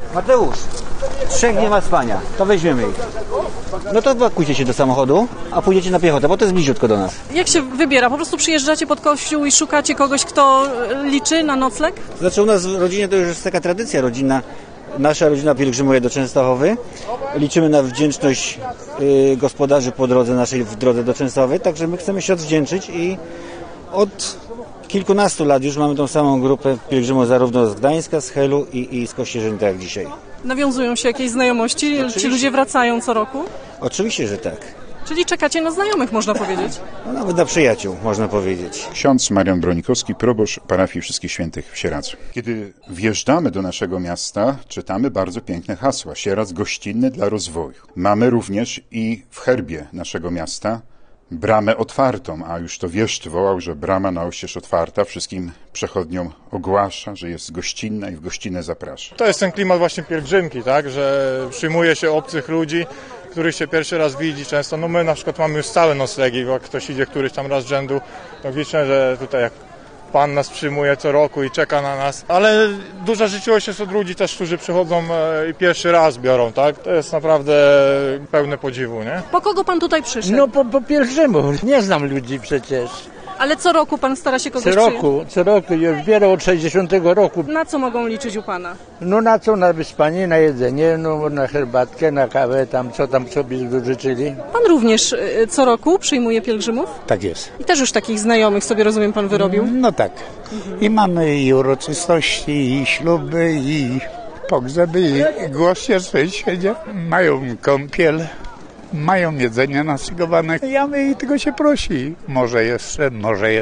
Mateusz, 3 nie ma spania, to weźmiemy ich. No to pakujcie się do samochodu, a pójdziecie na piechotę, bo to jest bliziutko do nas. Jak się wybiera? Po prostu przyjeżdżacie pod kościół i szukacie kogoś, kto liczy na nocleg? Znaczy u nas w rodzinie to już jest taka tradycja rodzinna. Nasza rodzina pielgrzymuje do Częstochowy. Liczymy na wdzięczność gospodarzy po drodze naszej w drodze do Częstochowy, także my chcemy się odwdzięczyć i od kilkunastu lat już mamy tą samą grupę pielgrzymów zarówno z Gdańska, z Helu i z Kościerzyn, tak jak dzisiaj. Nawiązują się jakieś znajomości? Ci ludzie wracają co roku? Oczywiście, że tak. Czyli czekacie na znajomych, można powiedzieć? No, nawet na przyjaciół, można powiedzieć. Ksiądz Marian Bronikowski, proboszcz parafii Wszystkich Świętych w Sieradzu. Kiedy wjeżdżamy do naszego miasta, czytamy bardzo piękne hasła. Sieradz gościnny dla rozwoju. Mamy również i w herbie naszego miasta bramę otwartą, a już to wieszcz wołał, że brama na oścież otwarta wszystkim przechodniom ogłasza, że jest gościnna i w gościnę zaprasza. To jest ten klimat właśnie pielgrzymki, tak, że przyjmuje się obcych ludzi, których się pierwszy raz widzi często. No my na przykład mamy już stałe noclegi, jak ktoś idzie któryś tam raz z rzędu, to liczę, że tutaj jak Pan nas przyjmuje co roku i czeka na nas, ale duża życzliwość jest od ludzi też, którzy przychodzą i pierwszy raz biorą, tak? To jest naprawdę pełne podziwu, nie? Po kogo Pan tutaj przyszedł? No po pielgrzymów, nie znam ludzi przecież. Ale co roku Pan stara się kogoś przyjąć? Co roku, już biorę od 60 roku. Na co mogą liczyć u Pana? No na co? Na wyspanie, na jedzenie, no na herbatkę, na kawę, tam sobie życzyli. Pan również co roku przyjmuje pielgrzymów? Tak jest. I też już takich znajomych sobie, rozumiem, Pan wyrobił? No tak. I mamy i uroczystości, i śluby, i pogrzeby, i goście święcie. Mają kąpiel, mają jedzenie naszykowane. Ja my tego się prosi. Może jeszcze,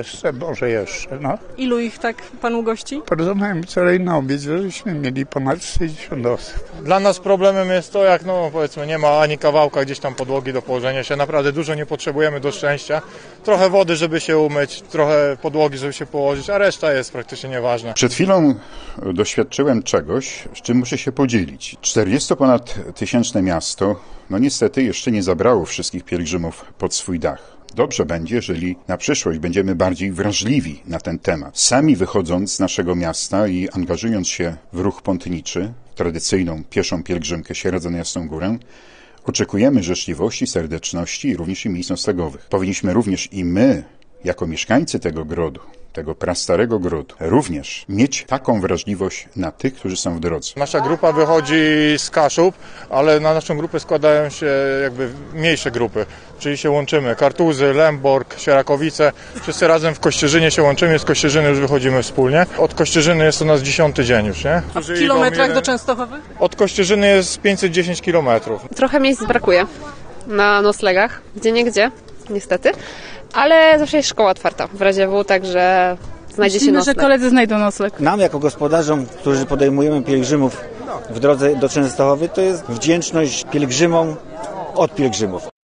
no. Ilu ich tak Panu gości? Porozmawiałem wczoraj na obiad, żeśmy mieli ponad 60 osób. Dla nas problemem jest to, jak no powiedzmy nie ma ani kawałka gdzieś tam podłogi do położenia się. Naprawdę dużo nie potrzebujemy do szczęścia. Trochę wody, żeby się umyć, trochę podłogi, żeby się położyć, a reszta jest praktycznie nieważna. Przed chwilą doświadczyłem czegoś, z czym muszę się podzielić. 40 tysięczne miasto, no niestety jeszcze nie zabrało wszystkich pielgrzymów pod swój dach. Dobrze będzie, jeżeli na przyszłość będziemy bardziej wrażliwi na ten temat. Sami wychodząc z naszego miasta i angażując się w ruch pątniczy, w tradycyjną pieszą pielgrzymkę Sieradza na Jasną Górę, oczekujemy życzliwości, serdeczności i również i miejsc noclegowych. Powinniśmy również i my, jako mieszkańcy tego grodu, tego prastarego grodu, również mieć taką wrażliwość na tych, którzy są w drodze. Nasza grupa wychodzi z Kaszub, ale na naszą grupę składają się jakby mniejsze grupy, czyli się łączymy. Kartuzy, Lęborg, Sierakowice, wszyscy razem w Kościerzynie się łączymy, z Kościerzyny już wychodzimy wspólnie. Od Kościerzyny jest to nas 10. dzień już, nie? A w kilometrach do Częstochowy? Od Kościerzyny jest 510 kilometrów. Trochę miejsc brakuje na noclegach, gdzieniegdzie, niestety. Ale zawsze jest szkoła otwarta w razie W, także znajdzie się nocleg. Że koledzy znajdą nocleg. Nam jako gospodarzom, którzy podejmujemy pielgrzymów w drodze do Częstochowy, to jest wdzięczność pielgrzymom od pielgrzymów.